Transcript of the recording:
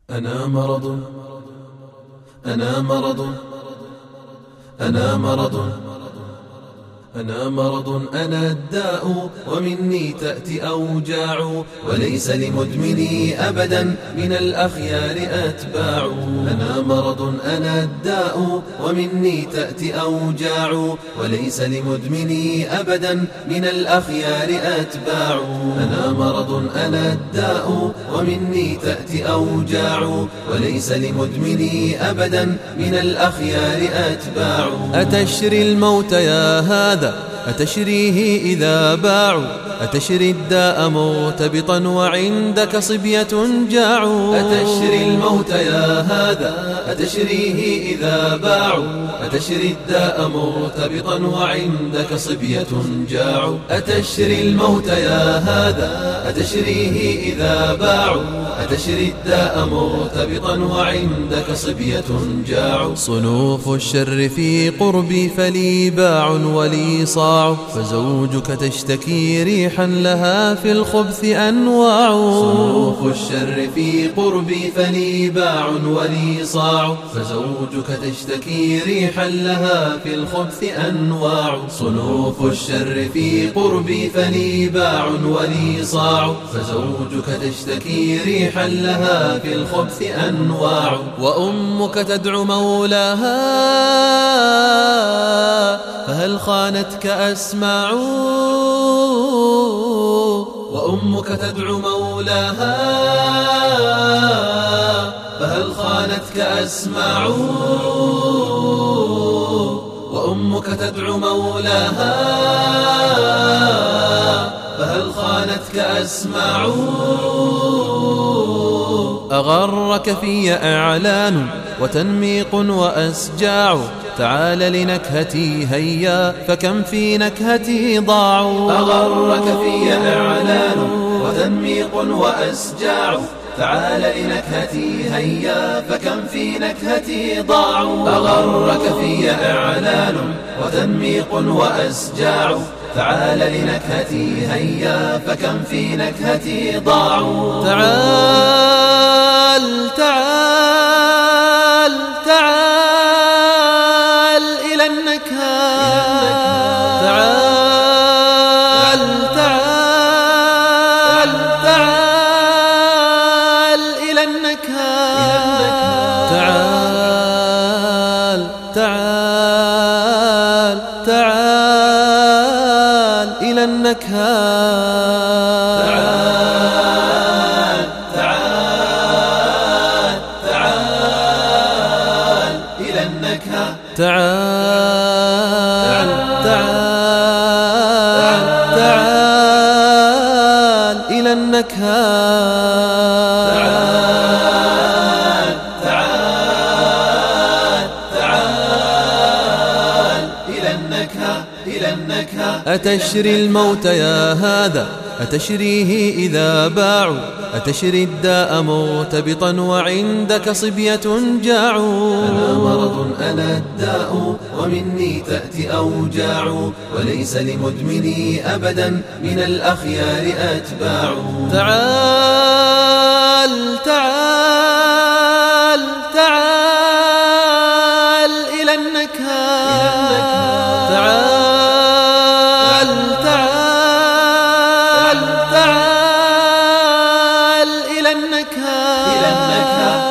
أنا مرض، أنا مرض، أنا مرض، أنا مرض، أنا الداء ومني تأتي أوجاع، وليس لمدمني أبدا من الأخيار أتباع. أنا مرض، أنا الداء ومني تأتي أوجاع، وليس لمدمني أبدا من الأخيار أتباع. أنا مرض، أنا الداء ومني تأتي أوجاع، وليس لمدمني أبدا من الأخيار أتباع. أتشري الموت يا هذا، أتشريه إذا باعوا، أتشري الداء مرتبطا وعندك صبية جاع. أتشري الموت يا هذا، أتشريه إذا باعوا، أتشري الداء مرتبطا وعندك صبية جاع. أتشري الموت يا هذا، أتشريه إذا باعوا، أتشري الداء مرتبطا وعندك صبية جاع. صنوف الشر في قربي فلي باع ولي صاع، فزوجك تشتكي ريحا لها في الخبث أنواع. صنوف الشر في قربي فلي باع ولي صاع، فزوجك تشتكي ريحا لها في الخبث أنواع. صنوف الشر في قربي فلي باع ولي صاع، فزوجك تشتكي ريحا لها في الخبث أنواع. وأمك تدعو مولاها فهل خانتك أسماع، وأمك تدعو مولاها فهل خانتك أسماع، وأمك تدعو مولاها فهل خانتك أسماع. أغرك في أعلان وتنميق وأسجاع، تعال لنكهتي هيا فكم في نكهتي ضاع. أغرك في أعلان وتنميق وأسجاع، تعال لنكهتي هيا فكم في نكهتي ضاع. أغرك في أعلان وتنميق وأسجاع، تعال لنكهتي هيا فكم في نكهتي ضاع. تعال تعال تعال إلى النكهة، تعال تعال تعال إلى النكهة، تعال تعال تعال إلى النكهة، تعال تعال تعال إلى النكهة، تعال تعال تعال إلى النكهة، تعال تعال تعال إلى النكهة، إلى النكهة. أتشري الموت يا هذا، أتشريه إذا باعوا، أتشري الداء مرتبطا وعندك صبية جاع. أنا مرض، أنا الداء ومني تأتي أوجاع، وليس لمدمني أبدا من الأخيار أتباع. تعال تعال تعال إلى النكهة، تعال تعال تعال إلى النكهة، إلى النكهة.